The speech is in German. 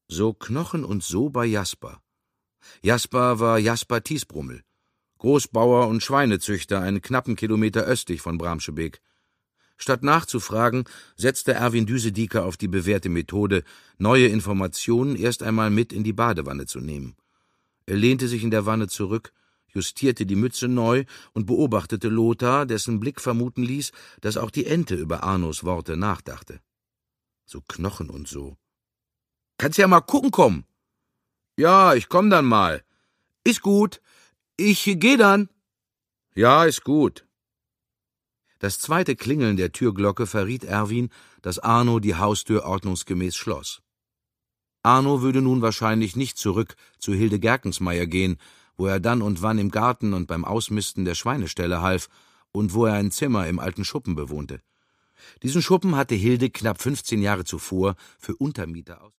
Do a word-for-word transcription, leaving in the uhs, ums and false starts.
So Knochen und so bei Jasper. Jasper war Jasper Thiesbrummel, Großbauer und Schweinezüchter einen knappen Kilometer östlich von Bramschebeek. Statt nachzufragen, setzte Erwin Düsedieker auf die bewährte Methode, neue Informationen erst einmal mit in die Badewanne zu nehmen. Er lehnte sich in der Wanne zurück, justierte die Mütze neu und beobachtete Lothar, dessen Blick vermuten ließ, dass auch die Ente über Arnos Worte nachdachte. So Knochen und so. »Kannst ja mal gucken kommen.« »Ja, ich komm dann mal.« »Ist gut. Ich geh dann.« »Ja, ist gut.« Das zweite Klingeln der Türglocke verriet Erwin, dass Arno die Haustür ordnungsgemäß schloss. Arno würde nun wahrscheinlich nicht zurück zu Hilde Gerkensmeier gehen, wo er dann und wann im Garten und beim Ausmisten der Schweineställe half und wo er ein Zimmer im alten Schuppen bewohnte. Diesen Schuppen hatte Hilde knapp fünfzehn Jahre zuvor für Untermieter aus